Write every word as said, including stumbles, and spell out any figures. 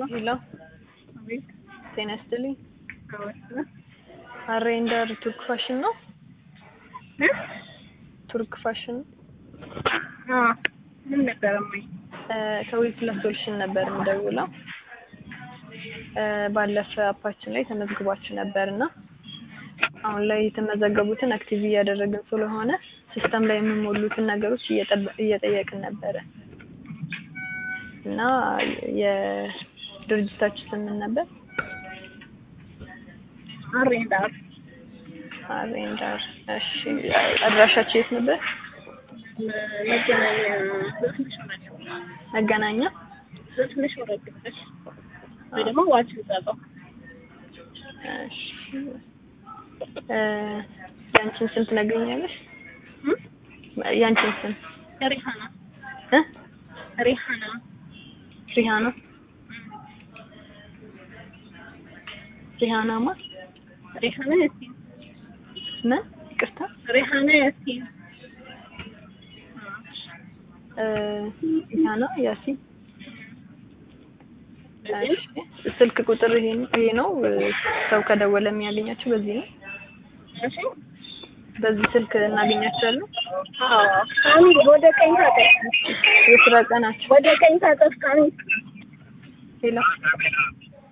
ሄሎ ጤና ይስጥልኝ። አሬንደር ቱርክ ፋሽን ነው? ቱርክ ፋሽን አዎ። ምን ነበር ማይ? ከዊት ለሶሉሽን ነበር እንደውለው ባለፈ አፓችን ላይ ተመዝግባችሁ ነበርና አሁን ላይ የተመዘገቡትን አክቲቭ እያደረግን ስለሆነ ሲስተም ላይ የሚሞሉትን ነገሮች እየጠየቅን ነበር እና የድርጅታችሁ ስም ምን ነበር? አሬንደር አሬንደር። እሺ አድራሻችሁ የት ነበር? መገናኛ መገናኛ ትንሽ ወረድ ብለሽ ወይ ደግሞ ዋች ይዛለው። እሺ እ ያንቺን ስም ትነግሪኛለሽ? ያንቺን ስም? ሪሃና እ ሪሃና ሪሃና ሪሃናማ ሪሃና ያሲን ምን? ይቅርታ ሪሃና ያሲን እ ሪሃና ያሲን። እሺ ስልክ ቁጥር ይሄ ይሄ ነው ሰው ከደወለ የሚያገኛችሁ በዚህ ነው? እሺ በዚህ ስልክ እናገኛችኋለን? አዎ። ካሚ ወደ ቀኝ ታጠፍ። የስራ ቀናችሁ ወደ ቀኝ ታጠፍ ካሚ። ሄሎ